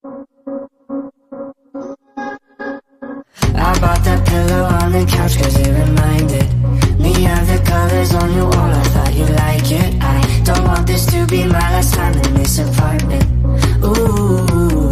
I bought that pillow on the couch cause it reminded me of the colors on your wall. I thought you'd like it. I don't want this to be my last time in this apartment. Ooh,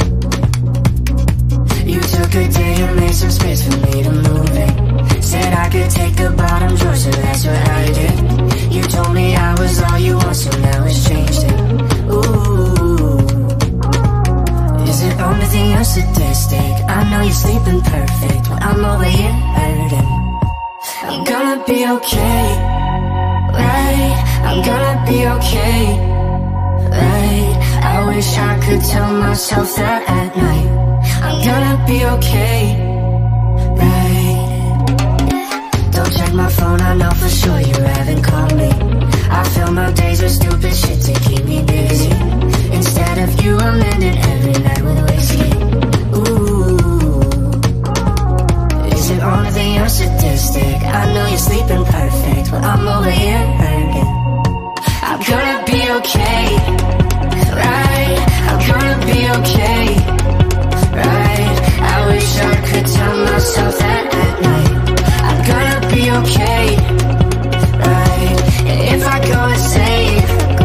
you took a day and made some space for me to move in. Said I could take the bottom drawer, so that's what I did. You told me I was all you want, so now it's changed it. Ooh, is it only that you're sadistic? I know you're sleeping perfect when I'm over here hurting. I'm gonna be okay, right? I'm gonna be okay, right? I wish I could tell myself that at night. I'm gonna be okay, right? Don't check my phone, I know for sure you haven't called me. I fill my days with stupid shit to keep me busy. Instead of you, I'm ending every night with whiskey. Ooh, is it only that you're sadistic? I know you're sleeping perfect, but I'm over here hurting. I'm gonna be okay, right? I'm gonna be okay, right? I wish I could tell myself that at night. I'm gonna be okay, right? And if I go insane,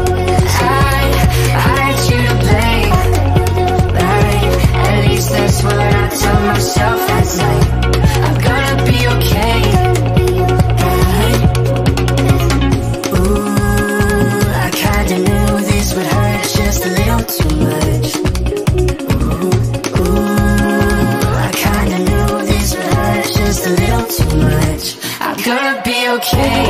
I had you to blame, right? At least that's what I tell myself at night. I'm gonna be okay, right? Ooh, I kinda knew this would hurt just a little too much. Ooh, I kinda knew this would hurt just a little too much. I'm gonna be okay.